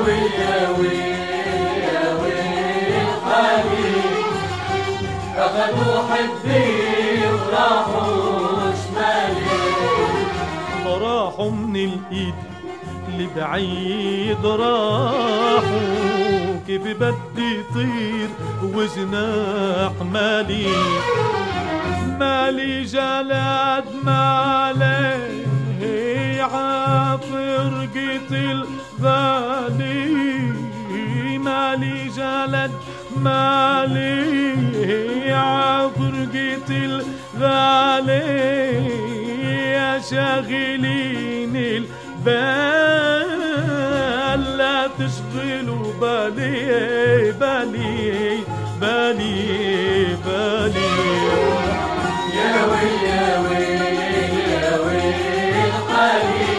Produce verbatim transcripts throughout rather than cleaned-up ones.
ويل يا ويل يا ويل حالي، أخدوا حبي وراحوا شمالي. راحوا من الإيد لبعيد، راحوا كيف بدي طير وجناح مالي. مالي جلد مالي عفرقة الغالي، مالي جلد مالي عفرقة الغالي. يا شاغلين البال لا تشغلوا بالي بالي بالي بالي. يا ويل يا ويل يا ويل حالي،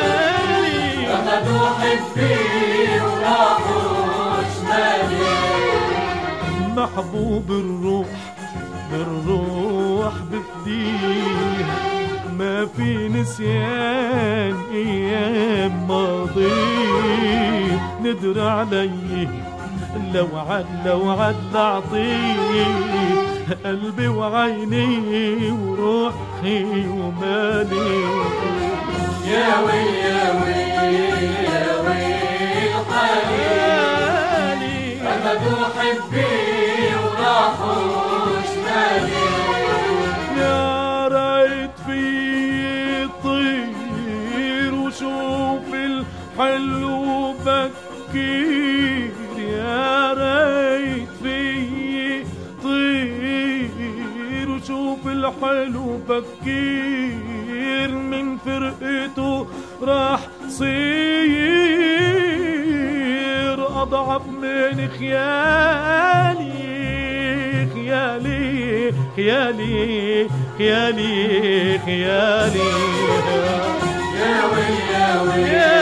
أخدوا حبي وراحوا شمالي. محبوب الروح بالروح بفديها، ما في نسيان ايام ماضيه. ندر عليه لو عد لو عد اعطيه قلبي وعيني وروحي ومالي. يا ويل يا ويل يا ويل حالي، أخدوا حبي وراحوا شمالي. يا ريت في طير وشوف الحلو بكير، يا ريت في طير وشوف الحلو بكير. من فرقته راح صير أضعف من خيالي خيالي خيالي خيالي خيالي. يا ويل يا ويل